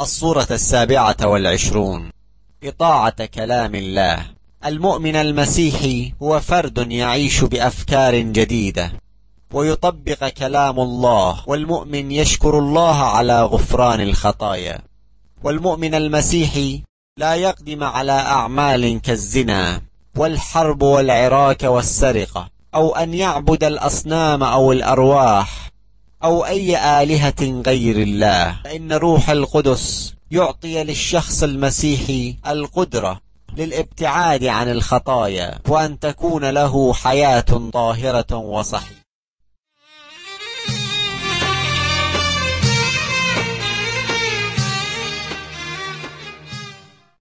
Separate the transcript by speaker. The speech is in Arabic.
Speaker 1: الصورة 27. إطاعة كلام الله. المؤمن المسيحي هو فرد يعيش بأفكار جديدة ويطبق كلام الله، والمؤمن يشكر الله على غفران الخطايا. والمؤمن المسيحي لا يقدم على أعمال كالزنا والحرب والعراك والسرقة، أو أن يعبد الأصنام أو الأرواح أو أي آلهة غير الله، فإن روح القدس يعطي للشخص المسيحي القدرة للابتعاد عن الخطايا وأن تكون له حياة طاهرة وصحية.